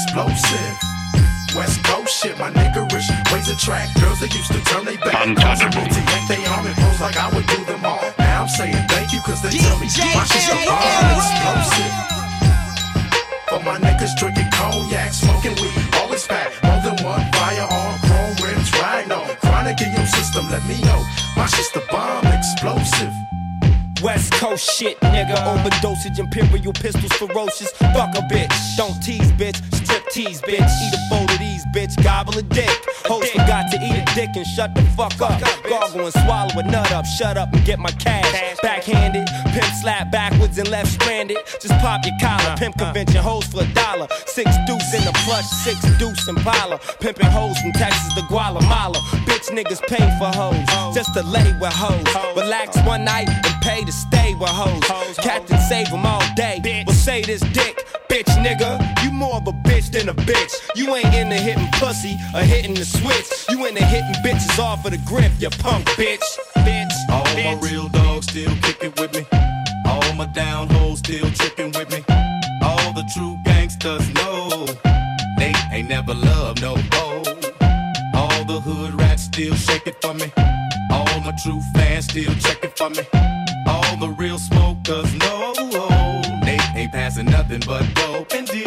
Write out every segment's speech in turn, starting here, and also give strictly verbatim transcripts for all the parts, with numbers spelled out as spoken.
explosive. West Coast shit, my niggerish ways attract girls that used to turn they back. Possibility ain't they arm and pose like I would do them all. Now I'm saying thank you cause they tell me my shit's a bomb explosive. For my niggas drinking cognac, smoking weed, always pack more than one firearm, chrome rims, rhino. Chronic in your system, let me know my shit's the bomb explosive. West Coast shit, nigga. Overdosage, imperial pistols, ferocious. Fuck a bitch. Don't tease, bitch. Strip tease, bitch. Eat a bowl of these, bitch. Gobble a dick. Hoes forgot to eat a dick and shut the fuck up. Gargle and swallow a nut up. Shut up and get my cash. Backhanded. Pimp slap backwards and left stranded. Just pop your collar. Pimp convention hoes for a dollar. Six deuce in the plush, six deuce in Impala. Pimping hoes from Texas to Guatemala. Bitch niggas pay for hoes. Just to lay with hoes. Relax one night and pay to stay with hoes. Captain save them all day. Well say this dick, bitch nigga. You more of a bitch than a bitch. You ain't into hitting pussy or hitting the switch. You into hitting bitches off of the grip, you punk bitch. Bitch. All bitch. my real dogs still kicking with me. All my down hoes still tricking with me. All the true gangsters know they ain't never loved no hoe. All the hood rats still shake it for me. All my true fans still check it for me. All the real smokers know they ain't passing nothing but dope indeed.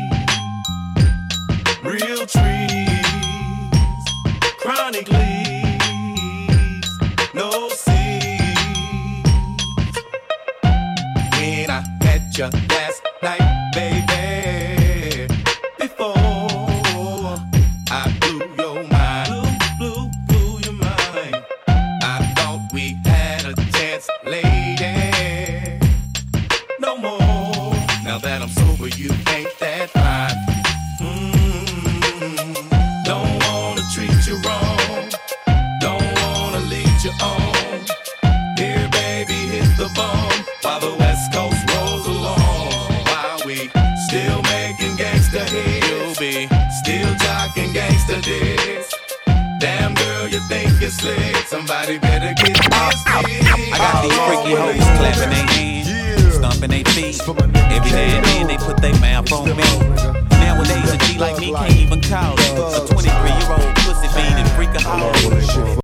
Real trees, chronic leaves, no seeds. When I met you last night, baby, before I blew your mind, blew, blew, blew your mind. I thought we had a chance, lady. No more. Now that I'm sober, you ain't that fine. Mm-hmm. Don't wanna treat you wrong. Don't wanna lead you on. Here, baby, hit the bomb while the West Coast rolls along. While we still making gangsta hits, you'll be still jocking gangsta dicks. Damn girl, you think you're slick. Somebody better get this stick. I got these freaky hoes clapping their hands, stomping their feet. Every now and then they put their mouth on me. Nowadays a G like me can't even call it. A twenty-three year old pussy fiend and freak a hoe.